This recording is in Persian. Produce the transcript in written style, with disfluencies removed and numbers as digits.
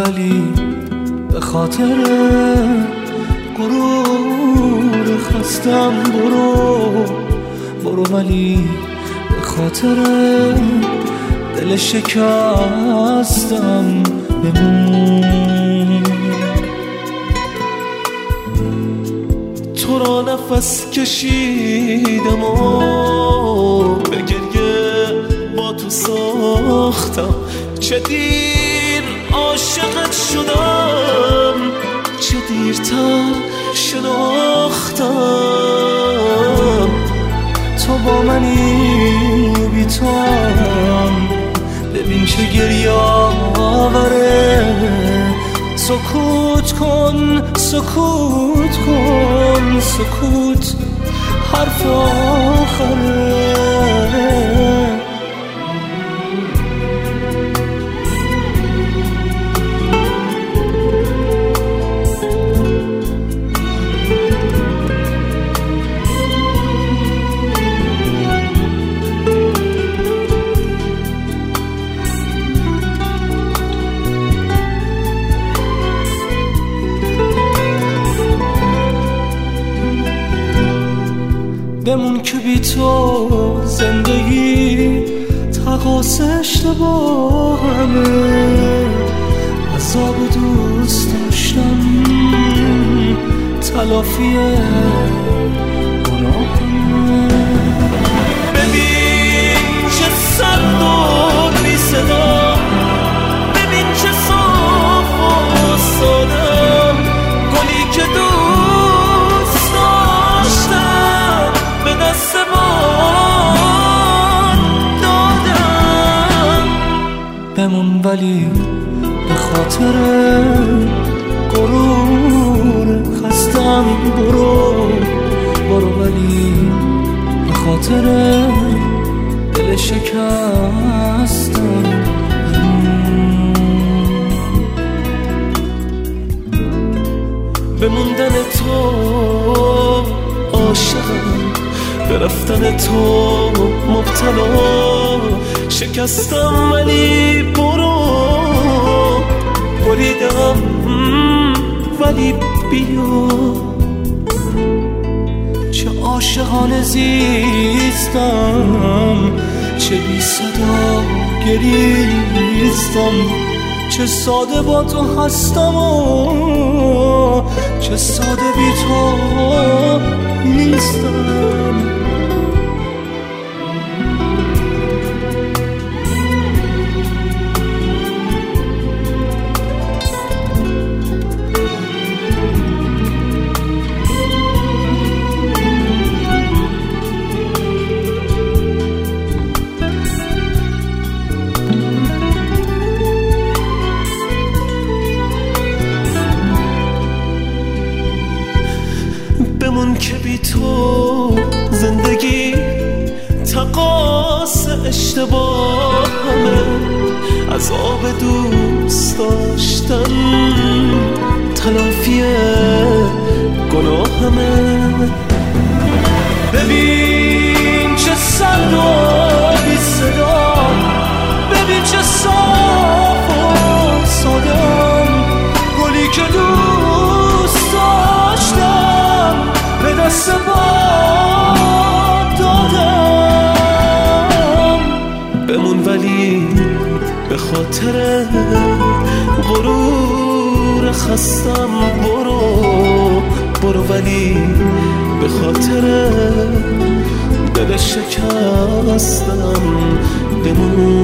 ولی به خاطر غرور خستم. برو ولی به خاطر دل شکستم بمون. تو را نفس کشیدم و به گریه با تو ساختم. چه دیر عاشقت شدم، چه دیرتر شناختم. تو با منی بی توام، ببین چه گریه آوره. سکوت کن سکوت کن، سکوت حرف آخره. بمون که بی تو زندگی تقاس اشتباهمه. عذاب دوست داشتم تلافی گناهمه. ببین چه سرد و بی صدا، ببین چه صاف و سادم. گلی که دوست داشتم به دست باد دادم. بمون ولی به خاطر غرور خستم. برو ولی به خاطر دل شکستم. به موندن تو عاشقم، به رفتن تو مبتلا. شکستم ولی بریدم ولی بیا. چه عاشقانه زیستم، چه بی صدا گریستم. چه ساده با تو هستم و چه ساده بی تو نیستم. بمون که بی تو زندگی تقاس اشتباهمه. عذاب دوست داشتن تلافی گناهمه. ببین چه سرد و بی صدا، ببین چه صاف و سادم. گلی که دوست داشتم به دست باد دادم. بمون ولی به خاطر غرور خستم. برو ولی به خاطر دل شکستم. بمون